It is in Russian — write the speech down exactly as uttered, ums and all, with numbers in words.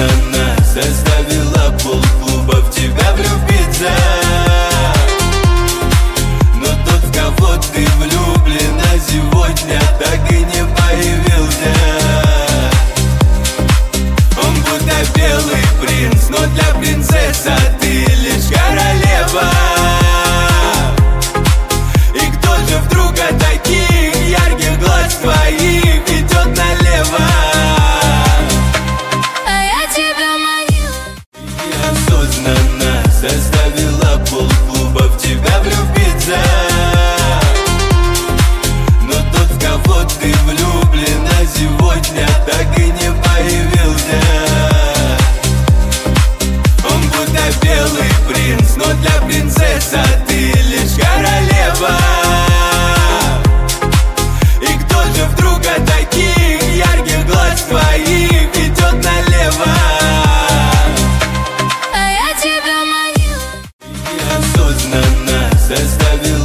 неосознанно заставила полклуба в тебя влюбиться. Но тот, в кого ты влюблена, сегодня так и не появился. Он будто белый принц, но для принцессы ты лишь королева. И кто же вдруг от таких ярких глаз твоих идет налево? А я тебя манила. Неосознанно заставила полклуба в тебя влюбиться. Но тот, в кого ты влюблена, сегодня так и не появился. Он будто белый принц, но для принцессы ты лишь королева. И кто же вдруг от таких ярких глаз твоих идет налево? А я тебя манила. Неосознанно заставила